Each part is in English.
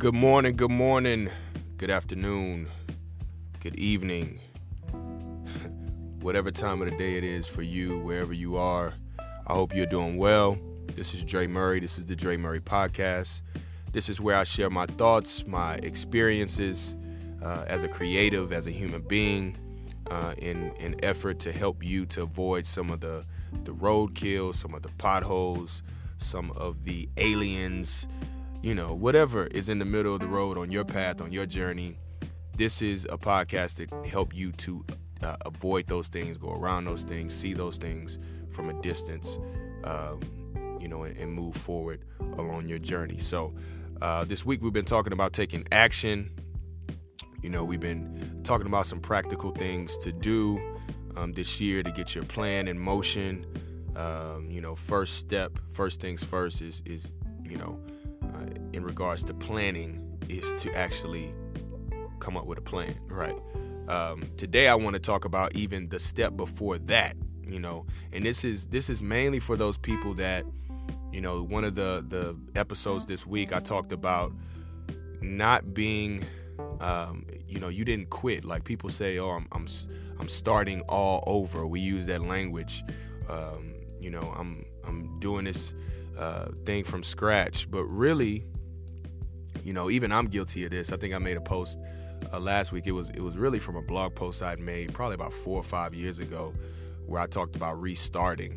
Good morning, good afternoon, good evening, whatever time of the day it is for you, wherever you are. I hope you're doing well. This is Dre Murray. This is the Dre Murray Podcast. This is where I share my thoughts, my experiences as a creative, as a human being, in an effort to help you to avoid some of the roadkill, some of the potholes, some of the aliens, whatever is in the middle of the road on your path, on your journey. This is a podcast to help you to avoid those things, go around those things, see those things from a distance, and move forward along your journey. So this week we've been talking about taking action. We've been talking about some practical things to do this year to get your plan in motion. First things first is in regards to planning is to actually come up with a plan, right? Today I want to talk about even the step before that, and this is mainly for those people that, one of the episodes this week I talked about not being, you didn't quit. Like people say, oh, I'm starting all over. We use that language. I'm doing this thing from scratch, but really, even I'm guilty of this. I think I made a post last week. It was really from a blog post I'd made probably about 4 or 5 years ago, where I talked about restarting.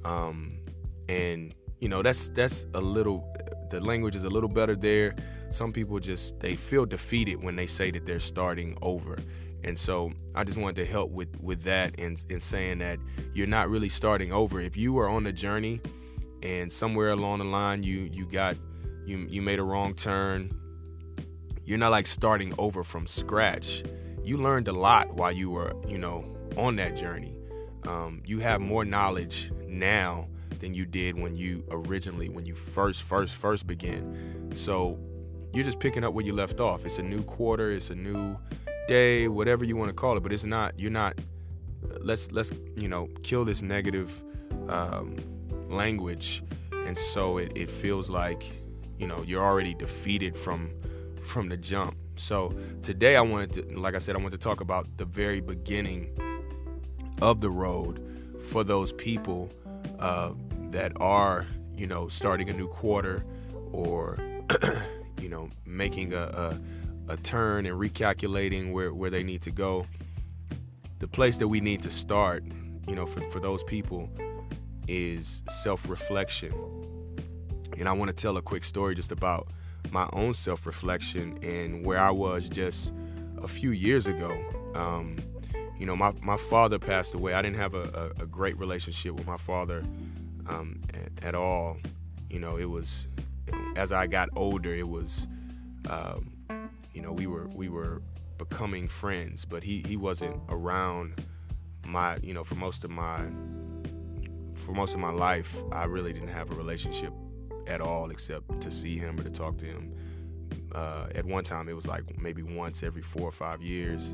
That's a little. The language is a little better there. Some people they feel defeated when they say that they're starting over. And so I just wanted to help with that in saying that you're not really starting over. If you are on the journey and somewhere along the line you made a wrong turn, you're not like starting over from scratch. You learned a lot while you were, on that journey. You have more knowledge now than you did when you first began. So you're just picking up where you left off. It's a new quarter, it's a new day, whatever you want to call it, but let's kill this negative language. And so it feels like, you're already defeated from the jump. So today I wanted to talk about the very beginning of the road for those people that are, starting a new quarter or, making a turn and recalculating where they need to go. The place that we need to start, for those people is self-reflection. And I want to tell a quick story just about my own self-reflection and where I was just a few years ago. My father passed away. I didn't have a great relationship with my father at all. It was, as I got older, it was, we were becoming friends, but he wasn't around for most of my life. I really didn't have a relationship at all, except to see him or to talk to him. At one time, it was like maybe once every 4 or 5 years.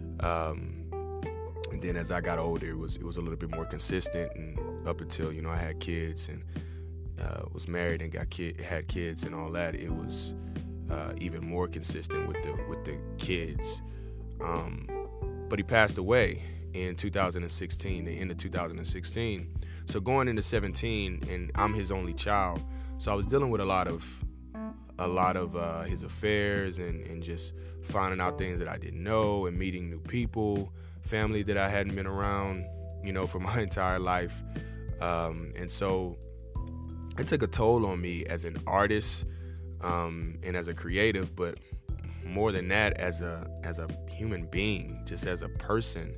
And then as I got older, it was a little bit more consistent, and up until I had kids and was married and had kids and all that, it was even more consistent with the kids. But he passed away in 2016, the end of 2016. So going into 17, and I'm his only child, so I was dealing with a lot of his affairs and just finding out things that I didn't know and meeting new people, family that I hadn't been around, for my entire life. And so it took a toll on me as an artist and as a creative, but more than that, as a human being, just as a person.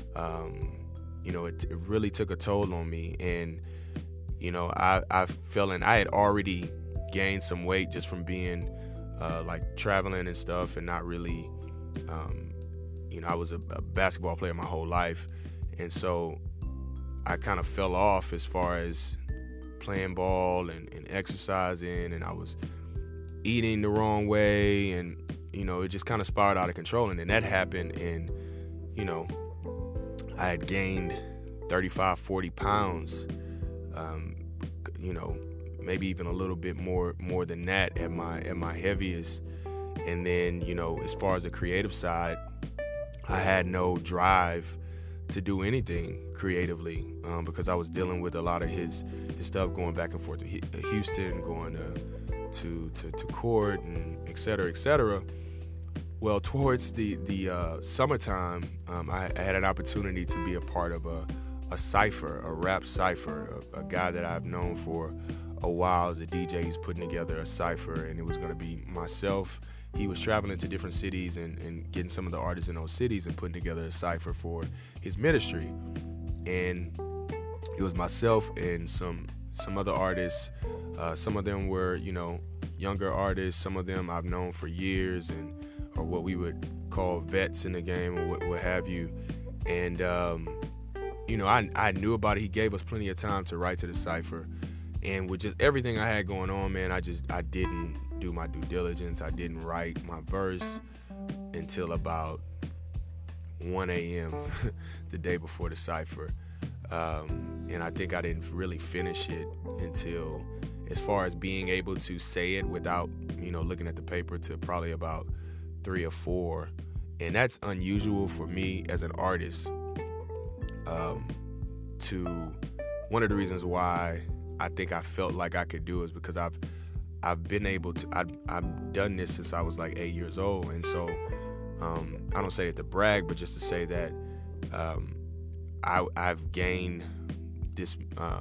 It really took a toll on me. And, I felt, and I had already gained some weight just from being traveling and stuff, and not really, I was a basketball player my whole life. And so I kind of fell off as far as playing ball and exercising, and I was eating the wrong way, and it just kind of spiraled out of control. And then that happened, and I had gained 35-40 pounds, maybe even a little bit more than that at my heaviest. And then, as far as the creative side, I had no drive to do anything creatively because I was dealing with a lot of his stuff, going back and forth to Houston, going to court, and et cetera, et cetera. Well, towards the summertime, I had an opportunity to be a part of a cipher, a rap cipher, a guy that I've known for a while as a DJ. He's putting together a cipher, and it was going to be myself. He was traveling to different cities and getting some of the artists in those cities and putting together a cipher for his ministry. And it was myself and some other artists. Some of them were, younger artists. Some of them I've known for years or what we would call vets in the game or what have you. And, I knew about it. He gave us plenty of time to write to the cipher. And with just everything I had going on, man, I didn't do my due diligence. I didn't write my verse until about 1 a.m. the day before the cipher. And I think I didn't really finish it until, as far as being able to say it without, looking at the paper, to probably about 3 or 4. And that's unusual for me as an artist. One of the reasons why I think I felt like I could do it is because I've been able to, I've done this since I was like 8 years old. And so I don't say it to brag, but just to say that I've gained this,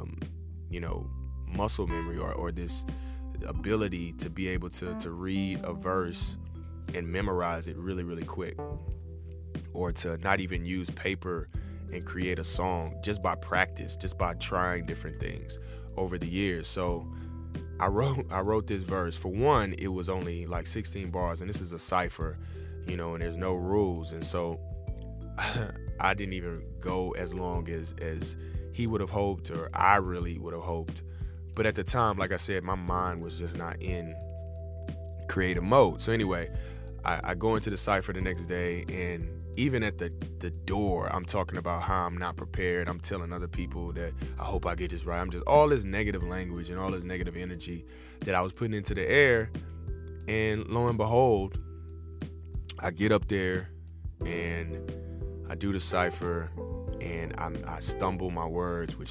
muscle memory or this ability to be able to read a verse and memorize it really, really quick, or to not even use paper and create a song just by practice, just by trying different things over the years. So I wrote this verse. For one, it was only like 16 bars, and this is a cipher, and there's no rules. And so I didn't even go as long as he would have hoped, or I really would have hoped. But at the time, like I said, my mind was just not in creative mode. So anyway, I go into the cipher the next day, and even at the door, I'm talking about how I'm not prepared. I'm telling other people that I hope I get this right. I'm just all this negative language and all this negative energy that I was putting into the air. And lo and behold, I get up there and I do the cipher, and I stumble my words, which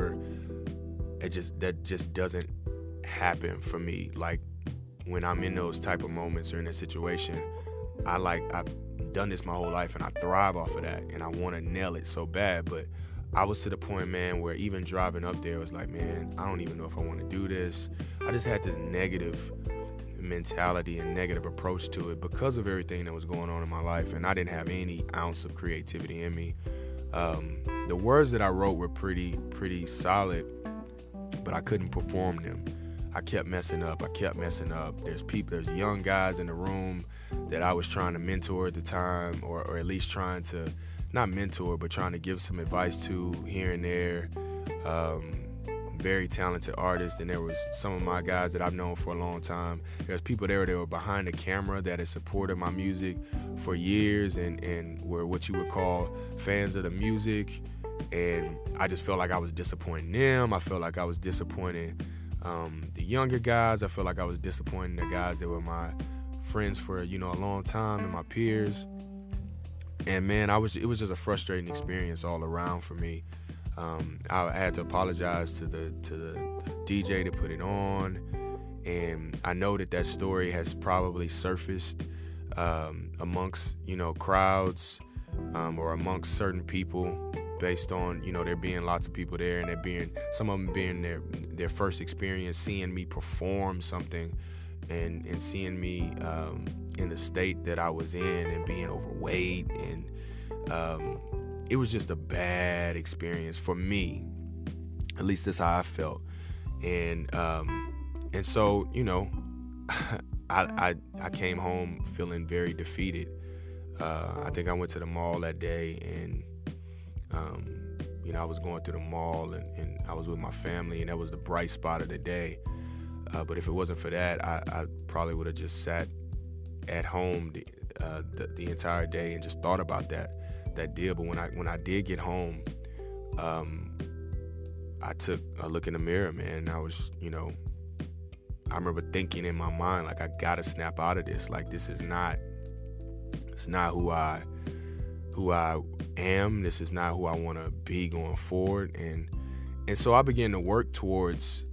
that just doesn't happen for me. Like when I'm in those type of moments or in a situation, I've done this my whole life, and I thrive off of that, and I want to nail it so bad. But I was to the point, man, where even driving up there was like, man, I don't even know if I want to do this. I just had this negative mentality and negative approach to it because of everything that was going on in my life, and I didn't have any ounce of creativity in me. The words that I wrote were pretty solid, but I couldn't perform them. I kept messing up. There's young guys in the room that I was trying to mentor at the time, or at least trying to, not mentor, but trying to give some advice to here and there. Very talented artists. And there was some of my guys that I've known for a long time. There's people there that were behind the camera that had supported my music for years and were what you would call fans of the music. And I just felt like I was disappointing them. I felt like I was disappointing the younger guys. I felt like I was disappointing the guys that were my friends for a long time, and my peers. And man, it was just a frustrating experience all around for me. I had to apologize to the DJ that put it on, and I know that story has probably surfaced amongst crowds or amongst certain people, based on there being lots of people there, and some of them being their first experience seeing me perform something, and seeing me in the state that I was in, and being overweight, and it was just a bad experience for me. At least that's how I felt. And so I came home feeling very defeated. I think I went to the mall that day, and I was going through the mall, and I was with my family, and that was the bright spot of the day. But if it wasn't for that, I probably would have just sat at home the entire day and just thought about that deal. But when I did get home, I took a look in the mirror, man, and I was, I remember thinking in my mind, like, I gotta snap out of this. Like, it's not who I am. This is not who I want to be going forward. And so I began to work towards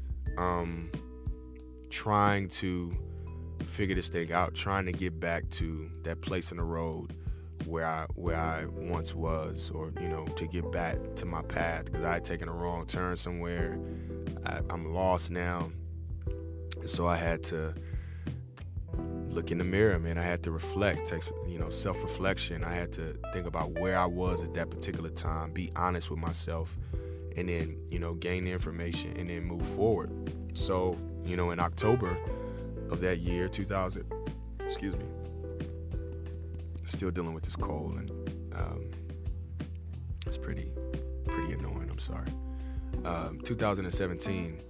trying to figure this thing out, trying to get back to that place in the road where I once was, or, you know, to get back to my path, because I had taken a wrong turn somewhere. I'm lost now. So I had to look in the mirror, man. I had to reflect, take, you know, self-reflection. I had to think about where I was at that particular time, be honest with myself, and then, you know, gain the information and then move forward. So, you know, in October of that year, 2000, still dealing with this cold, and it's pretty annoying. I'm sorry. 2017,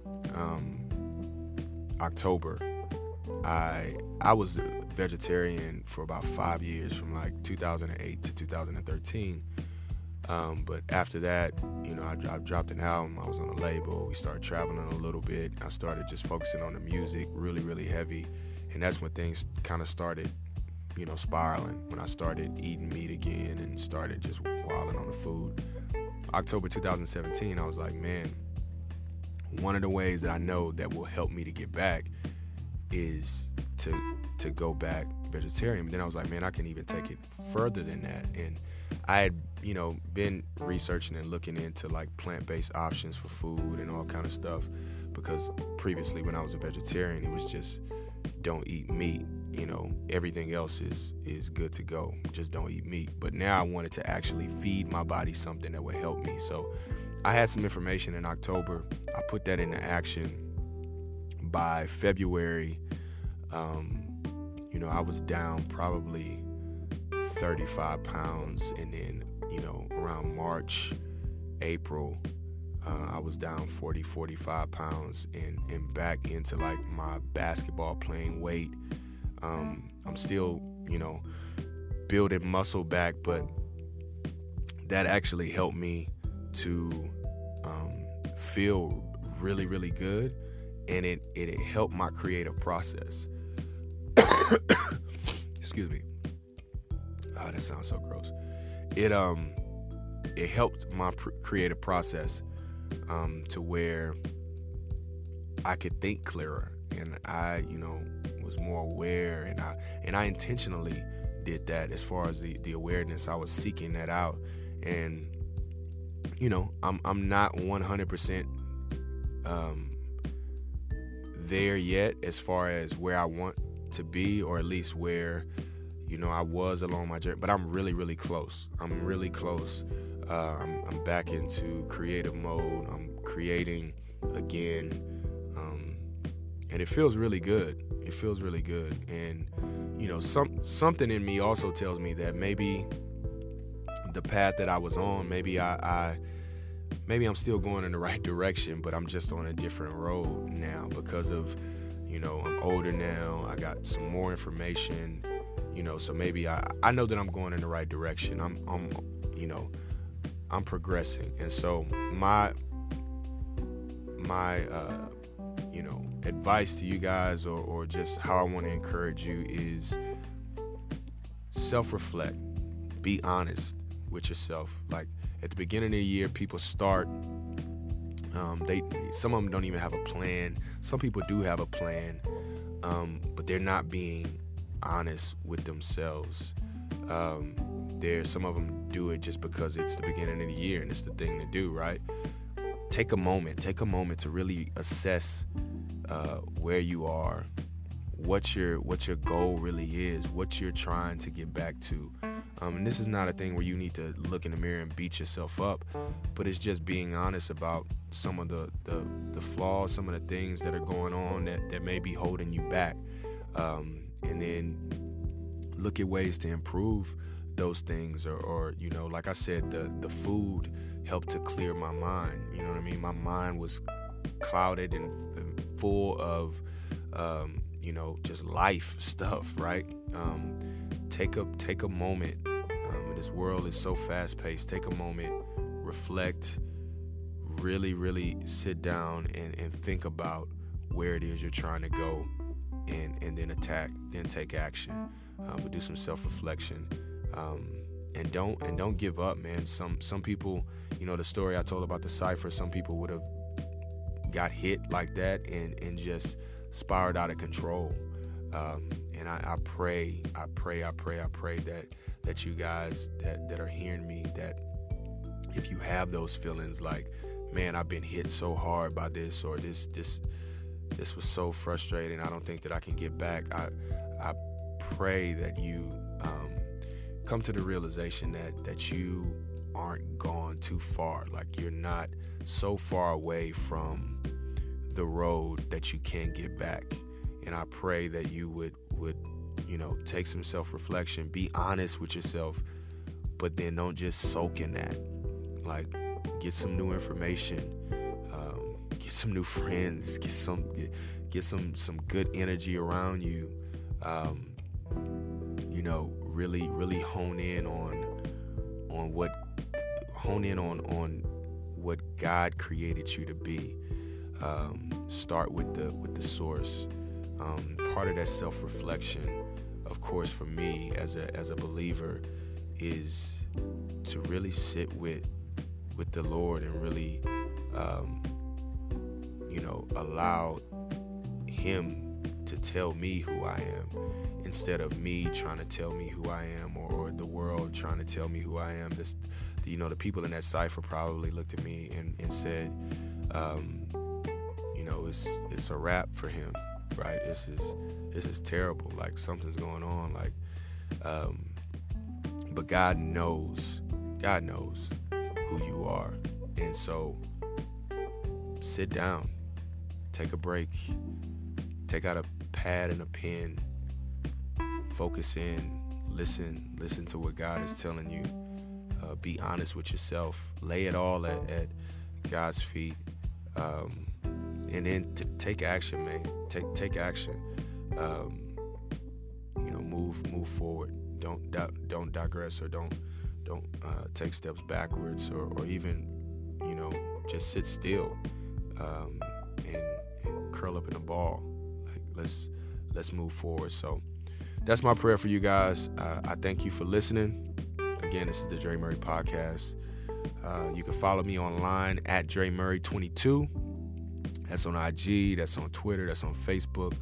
October, I was a vegetarian for about 5 years, from like 2008 to 2013. But after that, you know, I dropped an album. I was on a label. We started traveling a little bit. I started just focusing on the music, really, really heavy. And that's when things kind of started, you know, spiraling. When I started eating meat again and started just wilding on the food. October 2017, I was like, man, one of the ways that I know that will help me to get back is to go back vegetarian. But then I was like, man, I can even take it further than that. And I had, you know, been researching and looking into like plant-based options for food and all kind of stuff, because previously when I was a vegetarian, it was just don't eat meat. You know, everything else is good to go. Just don't eat meat. But now I wanted to actually feed my body something that would help me. So I had some information in October. I put that into action. By February, you know, I was down probably 35 pounds. And then, you know, around March, April, I was down 40, 45 pounds and back into like my basketball playing weight. I'm still, you know, building muscle back, but that actually helped me to feel really, really good. And it helped my creative process. Excuse me. Oh, that sounds so gross. It helped my creative process to where I could think clearer, and I, you know, was more aware, and I intentionally did that. As far as the awareness, I was seeking that out, and, you know, I'm not 100% there yet as far as where I want to be, or at least where, you know, I was along my journey, but I'm really, really close. I'm really close. I'm back into creative mode. I'm creating again, and it feels really good. It feels really good, and, you know, something in me also tells me that maybe the path that I was on, maybe I'm still going in the right direction, but I'm just on a different road now because of, you know, I'm older now. I got some more information, you know, so maybe I know that I'm going in the right direction. I'm you know, I'm progressing. And so my you know, advice to you guys, or just how I want to encourage you, is self-reflect. Be honest with yourself. Like, at the beginning of the year, people start, some of them don't even have a plan. Some people do have a plan, but they're not being honest with themselves. Some of them do it just because it's the beginning of the year and it's the thing to do, right? Take a moment to really assess where you are, what your goal really is, what you're trying to get back to. And this is not a thing where you need to look in the mirror and beat yourself up, but it's just being honest about some of the flaws, some of the things that are going on that may be holding you back, and then look at ways to improve those things, or you know, like I said, the food helped to clear my mind. You know what I mean? My mind was clouded and full of you know, just life stuff, right? Take a moment. This world is so fast-paced. Take a moment, reflect, really, really sit down and think about where it is you're trying to go, and then take action. But do some self-reflection, and don't give up, man. Some people, the story I told about the cipher, some people would have got hit like that and just spiraled out of control. And I pray that you guys that are hearing me, that if you have those feelings like, man, I've been hit so hard by this, or this was so frustrating, I don't think that I can get back. I pray that you come to the realization that you aren't gone too far. Like, you're not so far away from the road that you can't get back. And I pray that you would take some self-reflection, be honest with yourself, but then don't just soak in that. Like, get some new information, get some new friends, get some good energy around you. Really hone in on what God created you to be. Start with the source. Part of that self-reflection, of course, for me as a believer, is to really sit with the Lord and really allow Him to tell me who I am, instead of me trying to tell me who I am, or the world trying to tell me who I am. The people in that cipher probably looked at me and said, it's a wrap for him, right? This is terrible. Like, something's going on. Like, but God knows who you are, and so sit down, take a break, take out a pad and a pen, focus in, listen to what God is telling you. Be honest with yourself. Lay it all at God's feet, and then take action, man. Take action. Move forward. Don't digress, or don't take steps backwards, or even just sit still and curl up in a ball. Like, let's move forward. So that's my prayer for you guys. I thank you for listening. Again, this is the Dre Murray Podcast. You can follow me online at Dre Murray 22. That's on IG, that's on Twitter, that's on Facebook.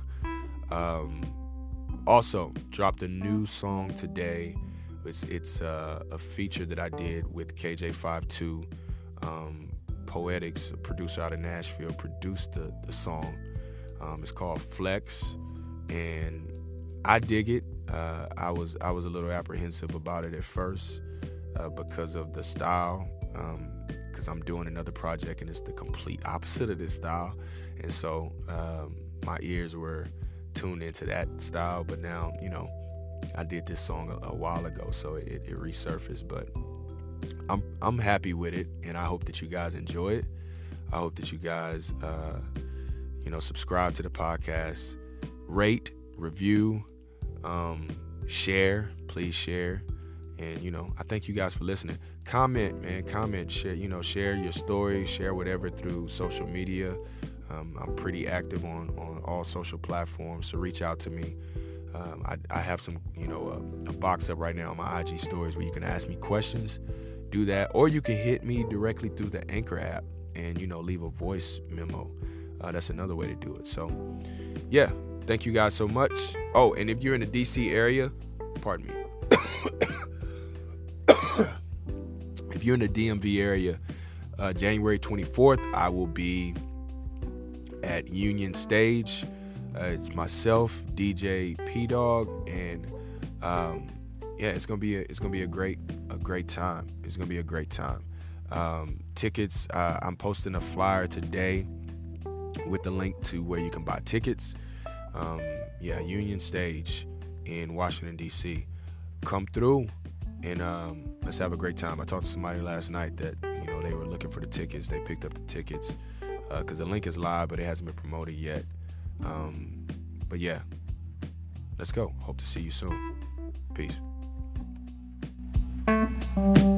Also, dropped a new song today. It's a feature that I did with KJ52. Poetics, a producer out of Nashville, produced the song. It's called Flex, and I dig it. I was a little apprehensive about it at first because of the style, because I'm doing another project and it's the complete opposite of this style, and so my ears were tuned into that style. But now, I did this song a while ago, so it resurfaced. But I'm happy with it, and I hope that you guys enjoy it. I hope that you guys subscribe to the podcast, rate, review, share, please share. And I thank you guys for listening. Comment, share, share your story, share whatever through social media. I'm pretty active on all social platforms, so reach out to me. I have some, a box up right now on my IG stories where you can ask me questions. Do that, or you can hit me directly through the Anchor app and leave a voice memo. That's another way to do it. So yeah, thank you guys so much. Oh, and if you're in the DC area, pardon me. If you're in the DMV area, January 24th, I will be at Union Stage. It's myself, DJ P Dog, and it's gonna be a great time. It's gonna be a great time. Tickets. I'm posting a flyer today with the link to where you can buy tickets. Union Stage in Washington D.C. Come through and let's have a great time. I talked to somebody last night that they were looking for the tickets. They picked up the tickets because the link is live, but it hasn't been promoted yet. But yeah, let's go. Hope to see you soon. Peace.